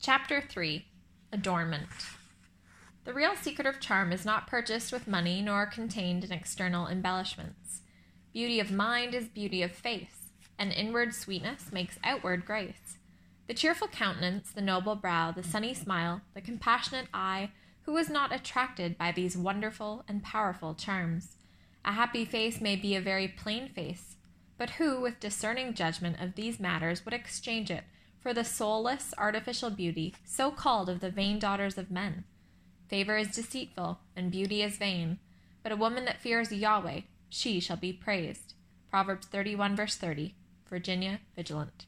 Chapter 3. Adornment. The real secret of charm is not purchased with money nor contained in external embellishments. Beauty of mind is beauty of face, and inward sweetness makes outward grace. The cheerful countenance, the noble brow, the sunny smile, the compassionate eye, who is not attracted by these wonderful and powerful charms? A happy face may be a very plain face, but who, with discerning judgment of these matters, would exchange it for the soulless, artificial beauty, so called of the vain daughters of men? Favor is deceitful, and beauty is vain, but a woman that fears Yahweh, she shall be praised. Proverbs 31, verse 30. Virginia Vigilant.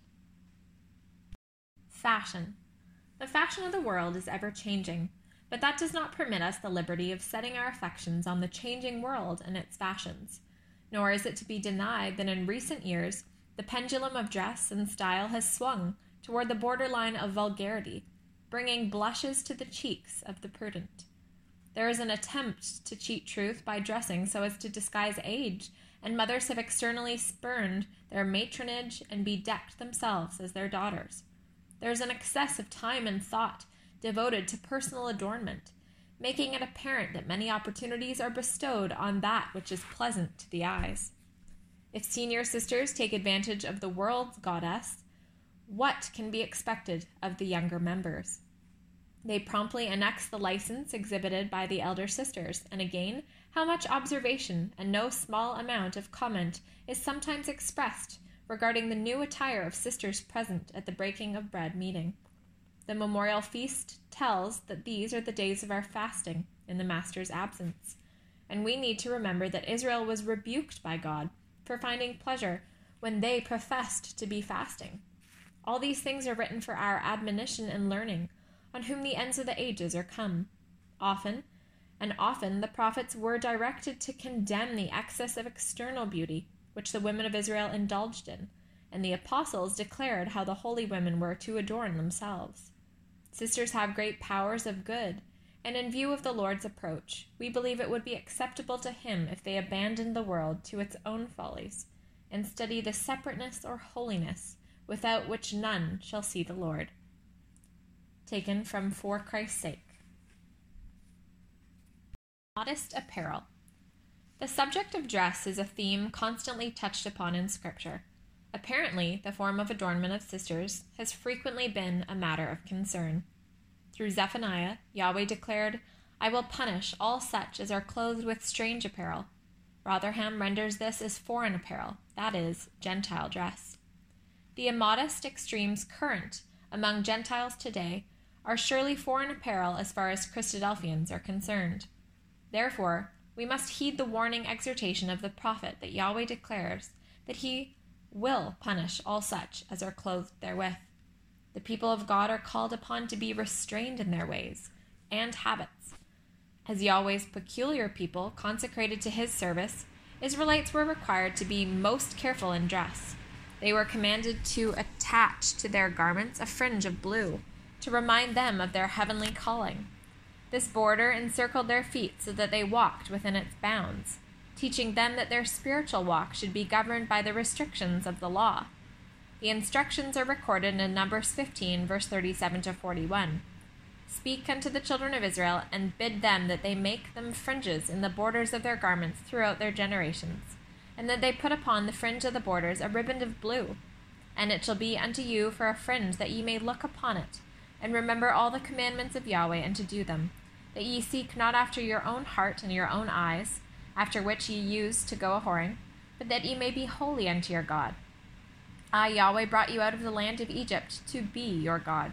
Fashion. The fashion of the world is ever changing, but that does not permit us the liberty of setting our affections on the changing world and its fashions. Nor is it to be denied that in recent years the pendulum of dress and style has swung toward the borderline of vulgarity, bringing blushes to the cheeks of the prudent. There is an attempt to cheat truth by dressing so as to disguise age, and mothers have externally spurned their matronage and bedecked themselves as their daughters. There is an excess of time and thought devoted to personal adornment, making it apparent that many opportunities are bestowed on that which is pleasant to the eyes. If senior sisters take advantage of the world's goddess, what can be expected of the younger members? They promptly annex the license exhibited by the elder sisters, and again, how much observation and no small amount of comment is sometimes expressed regarding the new attire of sisters present at the breaking of bread meeting. The memorial feast tells that these are the days of our fasting in the Master's absence, and we need to remember that Israel was rebuked by God for finding pleasure when they professed to be fasting. All these things are written for our admonition and learning, on whom the ends of the ages are come. Often the prophets were directed to condemn the excess of external beauty which the women of Israel indulged in, and the apostles declared how the holy women were to adorn themselves. Sisters have great powers of good, and in view of the Lord's approach, we believe it would be acceptable to him if they abandoned the world to its own follies, and study the separateness or holiness without which none shall see the Lord. Taken from For Christ's Sake. Modest apparel. The subject of dress is a theme constantly touched upon in Scripture. Apparently, the form of adornment of sisters has frequently been a matter of concern. Through Zephaniah, Yahweh declared, "I will punish all such as are clothed with strange apparel." Rotherham renders this as foreign apparel, that is, Gentile dress. The immodest extremes current among Gentiles today are surely foreign apparel as far as Christadelphians are concerned. Therefore, we must heed the warning exhortation of the prophet that Yahweh declares that he will punish all such as are clothed therewith. The people of God are called upon to be restrained in their ways and habits. As Yahweh's peculiar people consecrated to his service, Israelites were required to be most careful in dress. They were commanded to attach to their garments a fringe of blue, to remind them of their heavenly calling. This border encircled their feet so that they walked within its bounds, teaching them that their spiritual walk should be governed by the restrictions of the law. The instructions are recorded in Numbers 15, verse 37 to 41. "Speak unto the children of Israel, and bid them that they make them fringes in the borders of their garments throughout their generations, and that they put upon the fringe of the borders a riband of blue. And it shall be unto you for a fringe, that ye may look upon it, and remember all the commandments of Yahweh, and to do them, that ye seek not after your own heart and your own eyes, after which ye used to go a-whoring, but that ye may be holy unto your God. I, Yahweh, brought you out of the land of Egypt to be your God."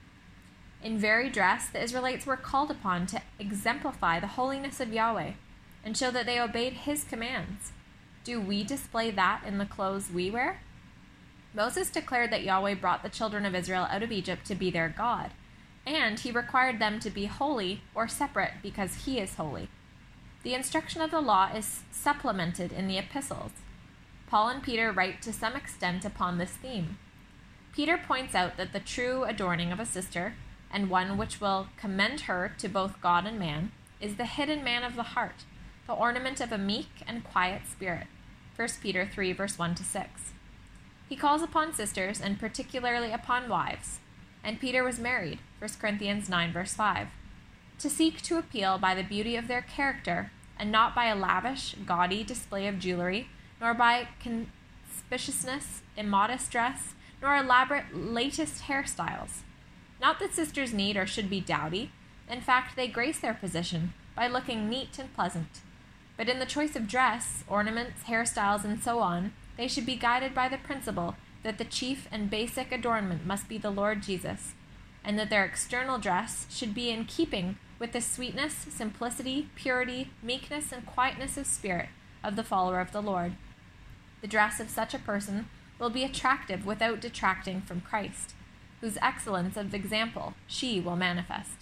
In very dress, the Israelites were called upon to exemplify the holiness of Yahweh, and show that they obeyed his commands. Do we display that in the clothes we wear? Moses declared that Yahweh brought the children of Israel out of Egypt to be their God, and he required them to be holy or separate because he is holy. The instruction of the law is supplemented in the epistles. Paul and Peter write to some extent upon this theme. Peter points out that the true adorning of a sister, and one which will commend her to both God and man, is the hidden man of the heart, the ornament of a meek and quiet spirit. 1 Peter 3, verse 1 to 6. He calls upon sisters, and particularly upon wives, and Peter was married, 1 Corinthians 9, verse 5. To seek to appeal by the beauty of their character, and not by a lavish, gaudy display of jewelry, nor by conspicuousness, immodest dress, nor elaborate, latest hairstyles. Not that sisters need or should be dowdy. In fact, they grace their position by looking neat and pleasant. But in the choice of dress, ornaments, hairstyles, and so on, they should be guided by the principle that the chief and basic adornment must be the Lord Jesus, and that their external dress should be in keeping with the sweetness, simplicity, purity, meekness, and quietness of spirit of the follower of the Lord. The dress of such a person will be attractive without detracting from Christ, whose excellence of example she will manifest.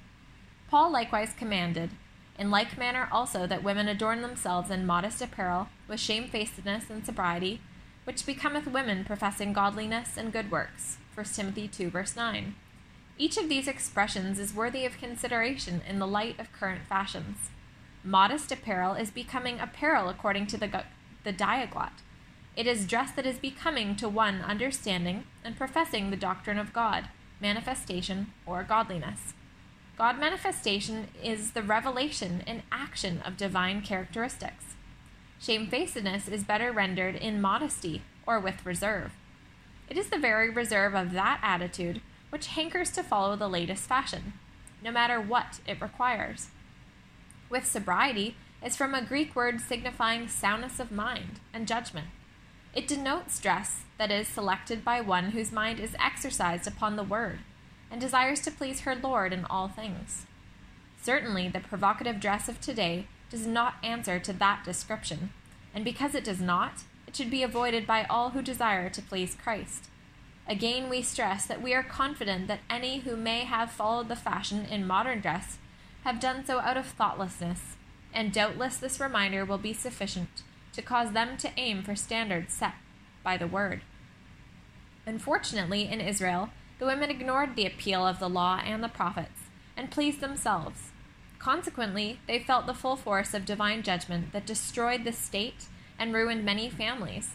Paul likewise commanded, in like manner also, that women adorn themselves in modest apparel, with shamefacedness and sobriety, which becometh women professing godliness and good works. 1 Timothy 2, verse 9. Each of these expressions is worthy of consideration in the light of current fashions. Modest apparel is becoming apparel according to the Diaglott. It is dress that is becoming to one understanding and professing the doctrine of God, manifestation, or godliness. God manifestation is the revelation in action of divine characteristics. Shamefacedness is better rendered in modesty or with reserve. It is the very reserve of that attitude which hankers to follow the latest fashion, no matter what it requires. With sobriety is from a Greek word signifying soundness of mind and judgment. It denotes dress that is selected by one whose mind is exercised upon the word, and desires to please her Lord in all things. Certainly, the provocative dress of today does not answer to that description, and because it does not, it should be avoided by all who desire to please Christ. Again, we stress that we are confident that any who may have followed the fashion in modern dress have done so out of thoughtlessness, and doubtless this reminder will be sufficient to cause them to aim for standards set by the word. Unfortunately, in Israel, the women ignored the appeal of the law and the prophets, and pleased themselves. Consequently, they felt the full force of divine judgment that destroyed the state and ruined many families.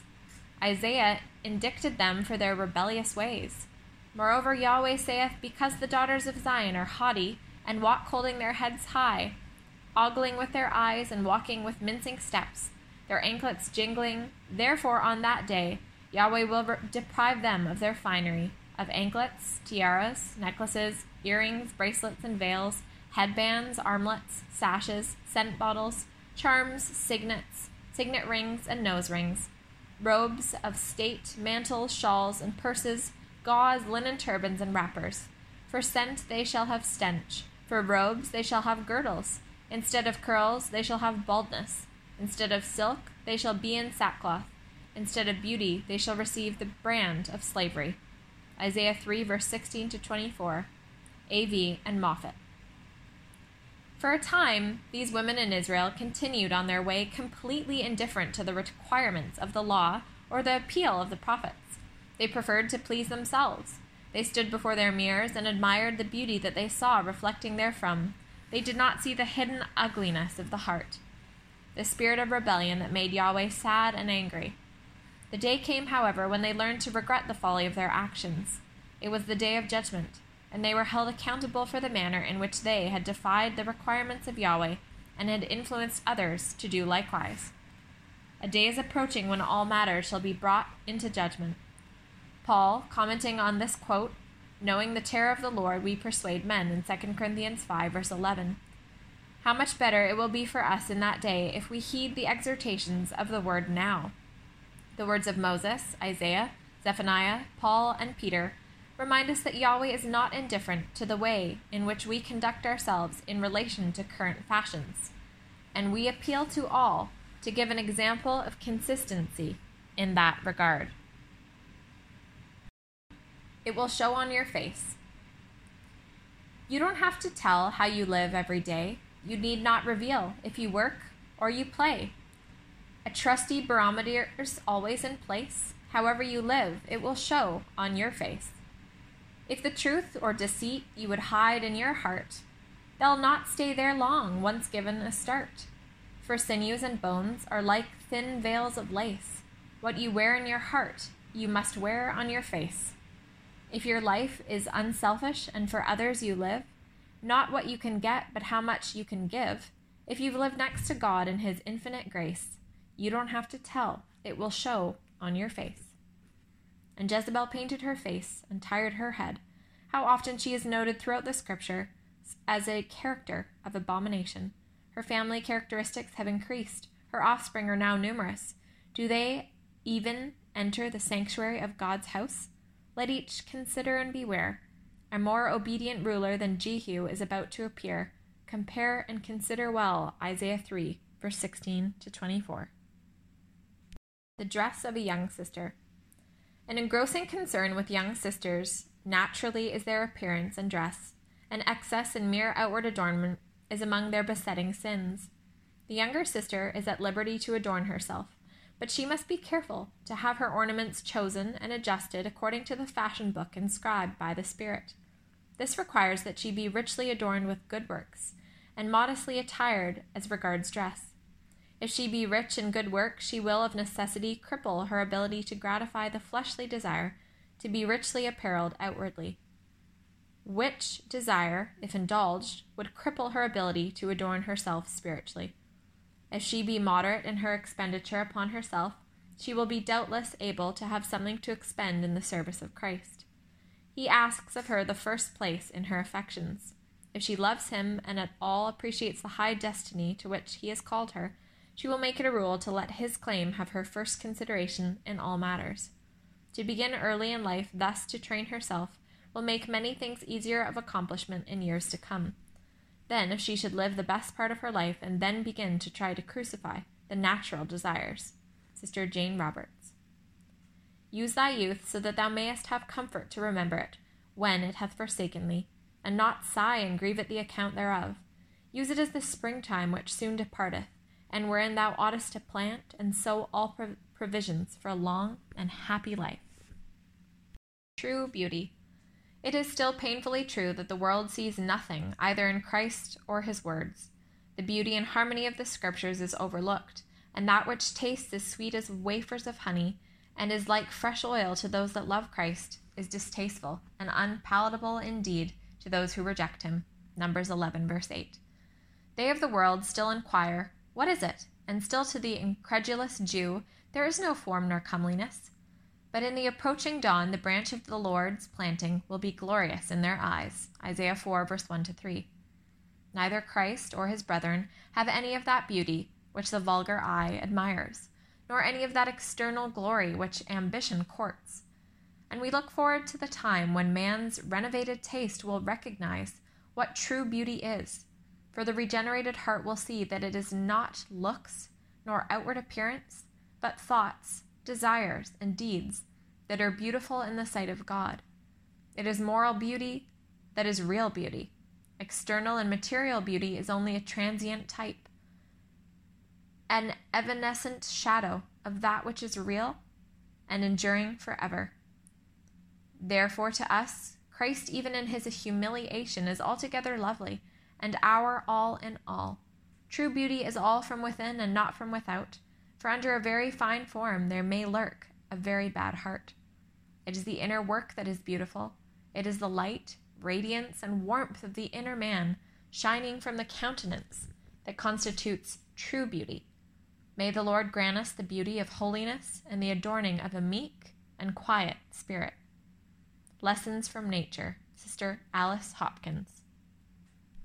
Isaiah indicted them for their rebellious ways. Moreover, Yahweh saith, because the daughters of Zion are haughty, and walk holding their heads high, ogling with their eyes, and walking with mincing steps, their anklets jingling, therefore on that day Yahweh will deprive them of their finery, of anklets, tiaras, necklaces, earrings, bracelets, and veils, headbands, armlets, sashes, scent bottles, charms, signet rings, and nose rings, robes of state, mantles, shawls, and purses, gauze, linen turbans, and wrappers. For scent they shall have stench, for robes they shall have girdles, instead of curls they shall have baldness, instead of silk they shall be in sackcloth, instead of beauty they shall receive the brand of slavery. Isaiah 3, verse 16 to 24, A.V. and Moffat. For a time, these women in Israel continued on their way completely indifferent to the requirements of the law or the appeal of the prophets. They preferred to please themselves. They stood before their mirrors and admired the beauty that they saw reflecting therefrom. They did not see the hidden ugliness of the heart, the spirit of rebellion that made Yahweh sad and angry. The day came, however, when they learned to regret the folly of their actions. It was the day of judgment, and they were held accountable for the manner in which they had defied the requirements of Yahweh and had influenced others to do likewise. A day is approaching when all matters shall be brought into judgment. Paul, commenting on this quote, knowing the terror of the Lord, we persuade men, in 2 Corinthians 5, verse 11. How much better it will be for us in that day if we heed the exhortations of the word now. The words of Moses, Isaiah, Zephaniah, Paul, and Peter remind us that Yahweh is not indifferent to the way in which we conduct ourselves in relation to current fashions, and we appeal to all to give an example of consistency in that regard. It will show on your face. You don't have to tell how you live every day. You need not reveal if you work or you play. A trusty barometer is always in place. However you live, it will show on your face. If the truth or deceit you would hide in your heart, they'll not stay there long once given a start. For sinews and bones are like thin veils of lace. What you wear in your heart, you must wear on your face. If your life is unselfish and for others you live, not what you can get, but how much you can give, if you've lived next to God in His infinite grace, you don't have to tell. It will show on your face. And Jezebel painted her face and tired her head. How often she is noted throughout the scripture as a character of abomination. Her family characteristics have increased. Her offspring are now numerous. Do they even enter the sanctuary of God's house? Let each consider and beware. A more obedient ruler than Jehu is about to appear. Compare and consider well Isaiah 3, verse 16 to 24. The dress of a young sister. An engrossing concern with young sisters naturally is their appearance and dress. An excess in mere outward adornment is among their besetting sins. The younger sister is at liberty to adorn herself, but she must be careful to have her ornaments chosen and adjusted according to the fashion book inscribed by the Spirit. This requires that she be richly adorned with good works, and modestly attired as regards dress. If she be rich in good work, she will of necessity cripple her ability to gratify the fleshly desire to be richly apparelled outwardly, which desire, if indulged, would cripple her ability to adorn herself spiritually. If she be moderate in her expenditure upon herself, she will be doubtless able to have something to expend in the service of Christ. He asks of her the first place in her affections. If she loves him and at all appreciates the high destiny to which he has called her, she will make it a rule to let his claim have her first consideration in all matters. To begin early in life thus to train herself will make many things easier of accomplishment in years to come. Then, if she should live the best part of her life and then begin to try to crucify the natural desires. Sister Jane Roberts. Use thy youth so that thou mayest have comfort to remember it, when it hath forsaken thee, and not sigh and grieve at the account thereof. Use it as the springtime which soon departeth, and wherein thou oughtest to plant and sow all provisions for a long and happy life. True beauty. It is still painfully true that the world sees nothing either in Christ or his words. The beauty and harmony of the scriptures is overlooked, and that which tastes as sweet as wafers of honey, and is like fresh oil to those that love Christ, is distasteful and unpalatable indeed to those who reject him. Numbers 11, verse 8. They of the world still inquire, what is it? And still to the incredulous Jew, there is no form nor comeliness. But in the approaching dawn, the branch of the Lord's planting will be glorious in their eyes. Isaiah 4, verse 1-3. Neither Christ or his brethren have any of that beauty which the vulgar eye admires, nor any of that external glory which ambition courts. And we look forward to the time when man's renovated taste will recognize what true beauty is, for the regenerated heart will see that it is not looks nor outward appearance, but thoughts, desires, and deeds that are beautiful in the sight of God. It is moral beauty that is real beauty. External and material beauty is only a transient type, an evanescent shadow of that which is real and enduring forever. Therefore, to us, Christ, even in his humiliation, is altogether lovely, and our all in all. True beauty is all from within and not from without, for under a very fine form there may lurk a very bad heart. It is the inner work that is beautiful. It is the light, radiance, and warmth of the inner man shining from the countenance that constitutes true beauty. May the Lord grant us the beauty of holiness and the adorning of a meek and quiet spirit. Lessons from Nature, Sister Alice Hopkins.